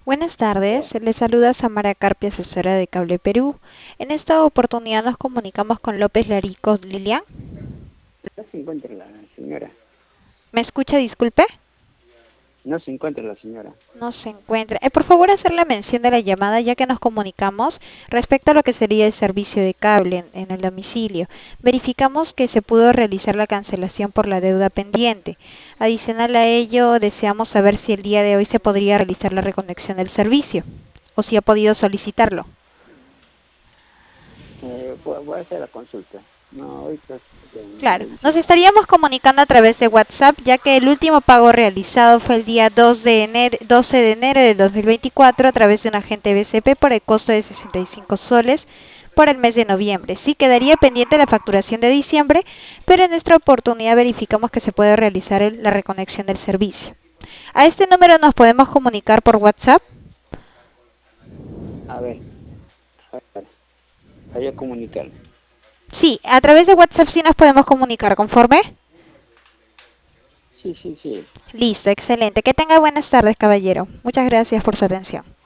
Buenas tardes, le saluda Samara Carpia, asesora de Cable Perú. En esta oportunidad nos comunicamos con López Larico Lilian. No se encuentra la señora. ¿Me escucha, disculpe? No se encuentra la señora. No se encuentra. Por favor, hacer la mención de la llamada ya que nos comunicamos respecto a lo que sería el servicio de cable en el domicilio. Verificamos que se pudo realizar la cancelación por la deuda pendiente. Adicional a ello, deseamos saber si el día de hoy se podría realizar la reconexión del servicio o si ha podido solicitarlo. Voy a hacer la consulta. No, ahorita Claro, le nos dice. estaríamos comunicando a través de WhatsApp, ya que el último pago realizado fue el día 12 de enero de 2024 a través de un agente BCP por el costo de 65 soles por el mes de noviembre. Sí quedaría pendiente la facturación de diciembre, pero en esta oportunidad verificamos que se puede realizar la reconexión del servicio. A este número nos podemos comunicar por WhatsApp. A ver, a ver, voy a comunicar. Sí, a través de WhatsApp sí nos podemos comunicar, ¿conforme? Sí, sí, sí. Listo, excelente. Que tenga buenas tardes, caballero. Muchas gracias por su atención.